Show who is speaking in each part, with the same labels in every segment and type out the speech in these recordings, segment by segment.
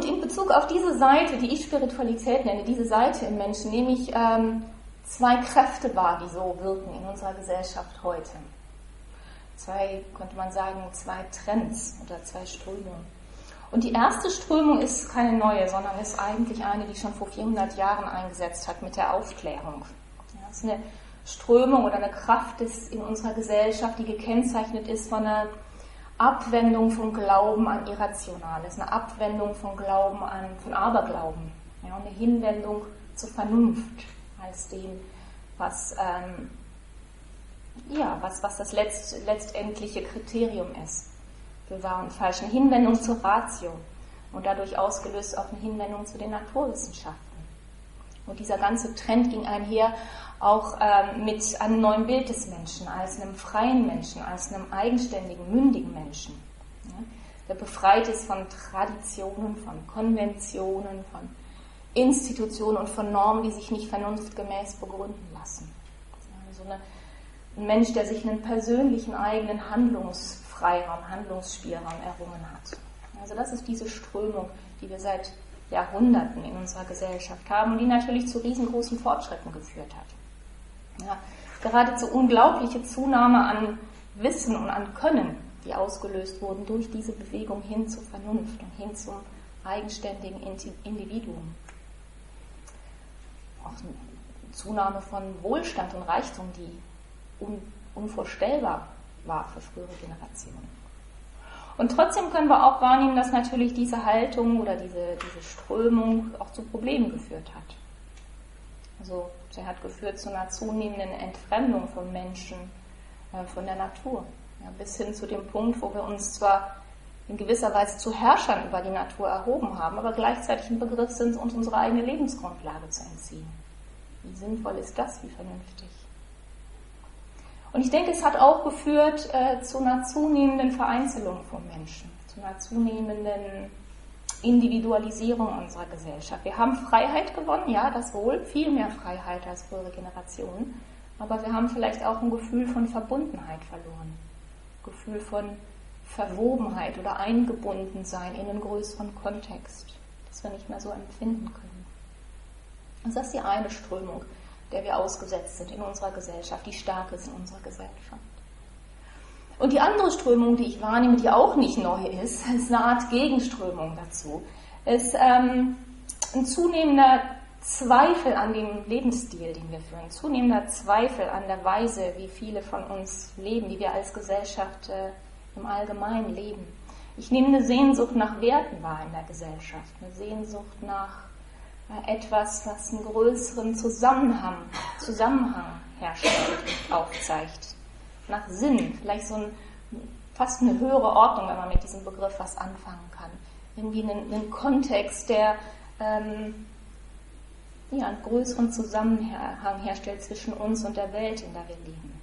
Speaker 1: in Bezug auf diese Seite, die ich Spiritualität nenne, diese Seite im Menschen, nehme ich zwei Kräfte wahr, die so wirken in unserer Gesellschaft heute. Könnte man sagen, zwei Trends oder zwei Strömungen. Und die erste Strömung ist keine neue, sondern ist eigentlich eine, die schon vor 400 Jahren eingesetzt hat mit der Aufklärung. Ja, das ist eine Strömung oder eine Kraft in unserer Gesellschaft, die gekennzeichnet ist von einer Abwendung von Glauben an Irrationales, eine Abwendung von Glauben von Aberglauben, ja, und eine Hinwendung zur Vernunft als dem, was das letztendliche Kriterium ist für wahr und falsch. Eine Hinwendung zur Ratio und dadurch ausgelöst auch eine Hinwendung zu den Naturwissenschaften. Und dieser ganze Trend ging einher auch mit einem neuen Bild des Menschen, als einem freien Menschen, als einem eigenständigen, mündigen Menschen, ja, der befreit ist von Traditionen, von Konventionen, von Institutionen und von Normen, die sich nicht vernunftgemäß begründen lassen. Ja, ein Mensch, der sich einen persönlichen eigenen Handlungsfreiraum, Handlungsspielraum errungen hat. Also das ist diese Strömung, die wir seit Jahrhunderten in unserer Gesellschaft haben und die natürlich zu riesengroßen Fortschritten geführt hat. Ja, geradezu unglaubliche Zunahme an Wissen und an Können, die ausgelöst wurden durch diese Bewegung hin zur Vernunft und hin zum eigenständigen Individuum. Auch eine Zunahme von Wohlstand und Reichtum, die unvorstellbar war für frühere Generationen. Und trotzdem können wir auch wahrnehmen, dass natürlich diese Haltung oder diese Strömung auch zu Problemen geführt hat. Also sie hat geführt zu einer zunehmenden Entfremdung von Menschen, von der Natur. Ja, bis hin zu dem Punkt, wo wir uns zwar in gewisser Weise zu Herrschern über die Natur erhoben haben, aber gleichzeitig im Begriff sind, uns unsere eigene Lebensgrundlage zu entziehen. Wie sinnvoll ist das, wie vernünftig? Und ich denke, es hat auch geführt zu einer zunehmenden Vereinzelung von Menschen, zu einer zunehmenden Individualisierung unserer Gesellschaft. Wir haben Freiheit gewonnen, ja, das wohl, viel mehr Freiheit als frühere Generationen, aber wir haben vielleicht auch ein Gefühl von Verbundenheit verloren, Gefühl von Verwobenheit oder Eingebundensein in einen größeren Kontext, das wir nicht mehr so empfinden können. Also das ist die eine Strömung, der wir ausgesetzt sind in unserer Gesellschaft, die stark ist in unserer Gesellschaft. Und die andere Strömung, die ich wahrnehme, die auch nicht neu ist eine Art Gegenströmung dazu, ist ein zunehmender Zweifel an dem Lebensstil, den wir führen, zunehmender Zweifel an der Weise, wie viele von uns leben, die wir als Gesellschaft im Allgemeinen leben. Ich nehme eine Sehnsucht nach Werten wahr in der Gesellschaft, eine Sehnsucht nach etwas, was einen größeren Zusammenhang herstellt, aufzeigt. Nach Sinn, vielleicht fast eine höhere Ordnung, wenn man mit diesem Begriff was anfangen kann. Irgendwie einen Kontext, der einen größeren Zusammenhang herstellt zwischen uns und der Welt, in der wir leben.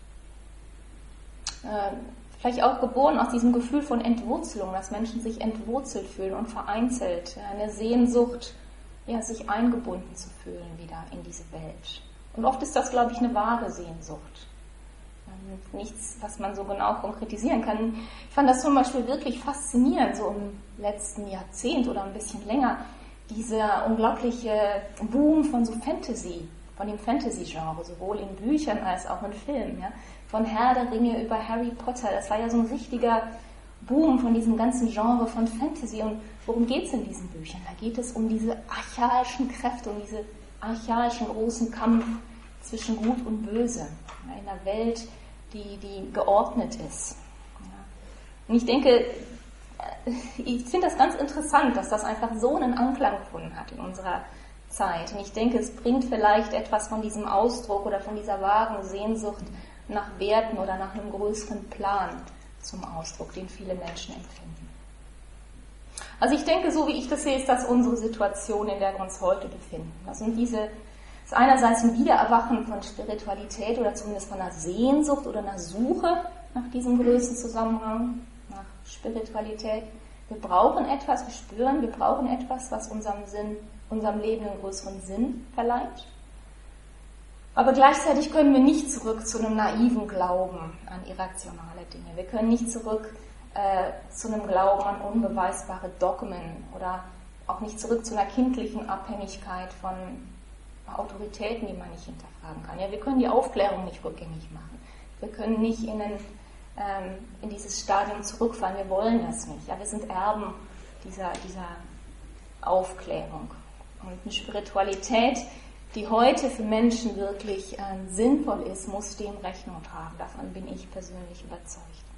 Speaker 1: Vielleicht auch geboren aus diesem Gefühl von Entwurzelung, dass Menschen sich entwurzelt fühlen und vereinzelt. Eine Sehnsucht, sich eingebunden zu fühlen wieder in diese Welt. Und oft ist das, glaube ich, eine vage Sehnsucht. Nichts, was man so genau konkretisieren kann. Ich fand das zum Beispiel wirklich faszinierend, so im letzten Jahrzehnt oder ein bisschen länger, dieser unglaubliche Boom von so Fantasy, von dem Fantasy-Genre, sowohl in Büchern als auch in Filmen. Ja? Von Herr der Ringe über Harry Potter, das war ja so ein richtiger Boom von diesem ganzen Genre von Fantasy. Und worum geht es in diesen Büchern? Da geht es um diese archaischen Kräfte, um diese archaischen großen Kampf zwischen Gut und Böse in einer Welt, die geordnet ist. Und ich denke, ich finde das ganz interessant, dass das einfach so einen Anklang gefunden hat in unserer Zeit. Und ich denke, es bringt vielleicht etwas von diesem Ausdruck oder von dieser wahren Sehnsucht nach Werten oder nach einem größeren Plan zum Ausdruck, den viele Menschen empfinden. Also ich denke, so wie ich das sehe, ist das unsere Situation, in der wir uns heute befinden. Das ist einerseits ein Wiedererwachen von Spiritualität oder zumindest von einer Sehnsucht oder einer Suche nach diesem größeren Zusammenhang, nach Spiritualität. Wir brauchen etwas, wir spüren, wir brauchen etwas, was unserem Leben einen größeren Sinn verleiht. Aber gleichzeitig können wir nicht zurück zu einem naiven Glauben an irrationale Dinge. Wir können nicht zurück zu einem Glauben an unbeweisbare Dogmen oder auch nicht zurück zu einer kindlichen Abhängigkeit von Autoritäten, die man nicht hinterfragen kann. Ja, wir können die Aufklärung nicht rückgängig machen. Wir können nicht in dieses Stadium zurückfallen. Wir wollen das nicht. Ja, wir sind Erben dieser Aufklärung. Und eine Spiritualität, die heute für Menschen wirklich sinnvoll ist, muss dem Rechnung tragen. Davon bin ich persönlich überzeugt.